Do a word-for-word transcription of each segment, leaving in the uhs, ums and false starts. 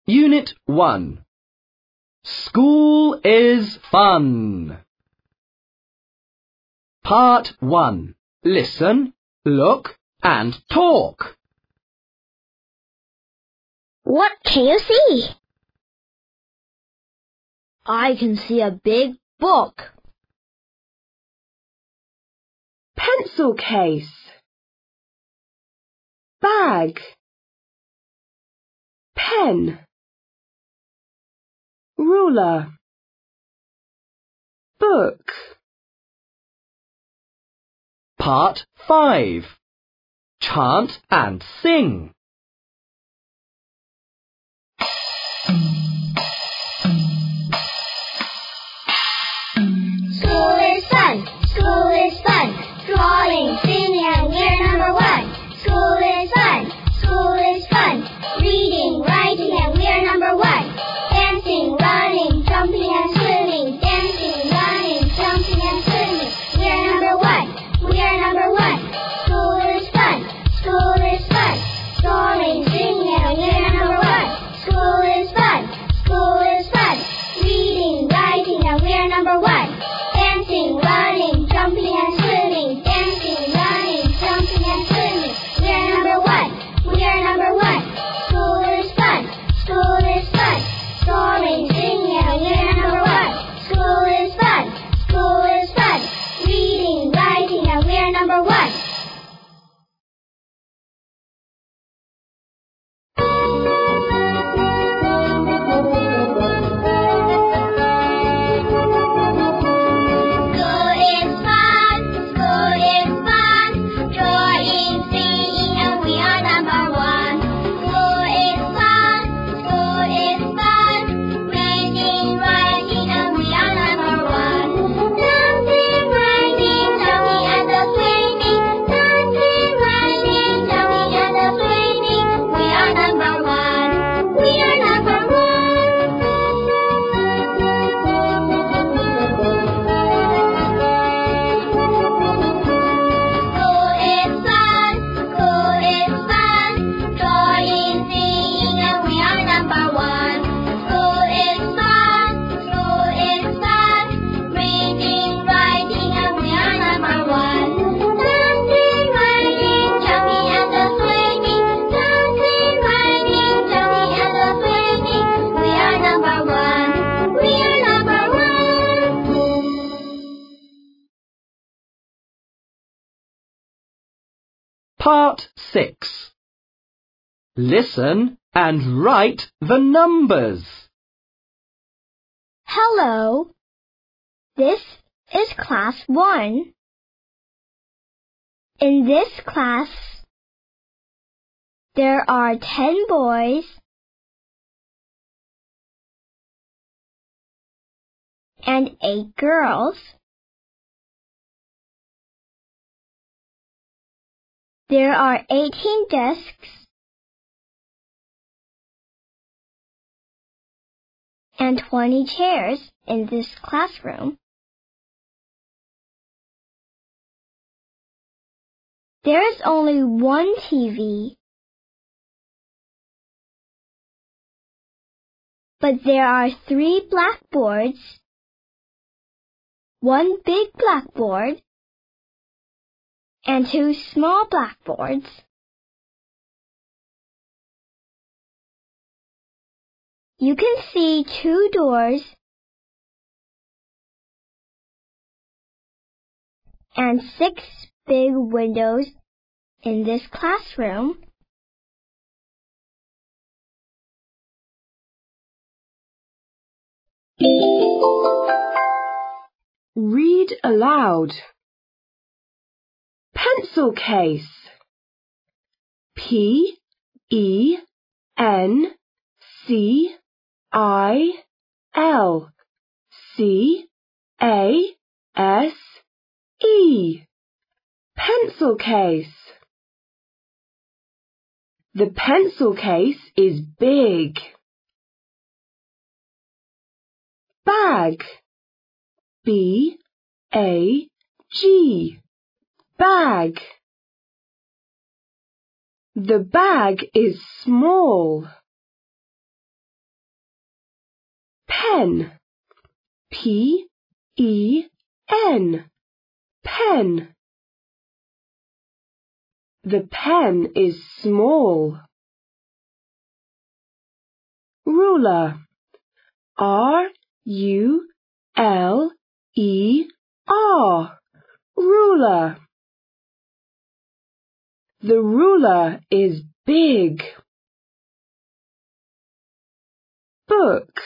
Unit one. School is fun. Part one. Listen, look and talk. What can you see? I can see a big book. Pencil case. Bag. Pen. Ruler. Book. Part five. Chant and sing. School is fun, school is fun, drawing, singing, and we're number one. School is fun, school is fun, reading, writing, and we're number one. Dancing, running, jumping, and swimming, dancing, running, jumping, and swimming, we're number one, we're number one. School is fun, school is fun, drawing, singing, and we're number one. School is fun, school is fun, reading, writing, and we're number one. Dancing, running, jumping, and swimming, dancing, running, jumping, and swimming, we're number one, we're number one. School is fun, school is fun, drawing, singing, and we're number one. School is fun, school is fun, reading, writing, and we're number one. Part six. Listen and write the numbers. Hello. This is class one. In this class, there are ten boys and eight girls. There are eighteen desks and twenty chairs in this classroom. There is only one T V, but there are three blackboards, one big blackboard, and two small blackboards. You can see two doors and six big windows in this classroom. Read aloud. Pencil case. P E N C I L C A S E. Pencil case. The pencil case is big. Bag. B A G. Bag. The bag is small. Pen. P E N. Pen. The pen is small. Ruler. R U L E R. Ruler. The ruler is big. Book.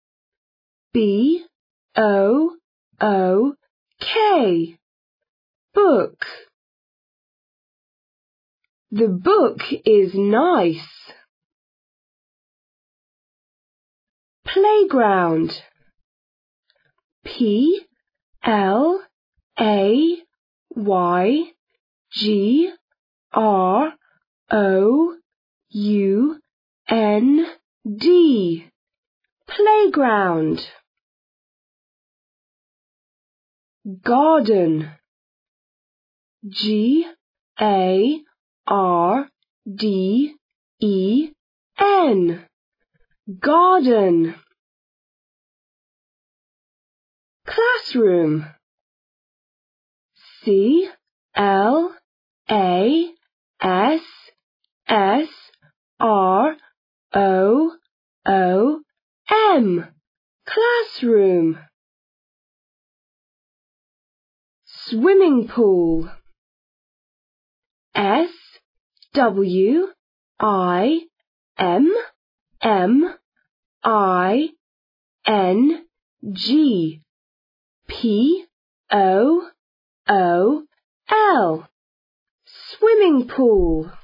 B O O K. Book. The book is nice. Playground. P L A Y G R O U N D. Playground. Garden. G A R D E N. Garden. Classroom. C L A S S R O O M. Classroom. Swimming pool. S W I M M I N G. P O O L. Swimming pool.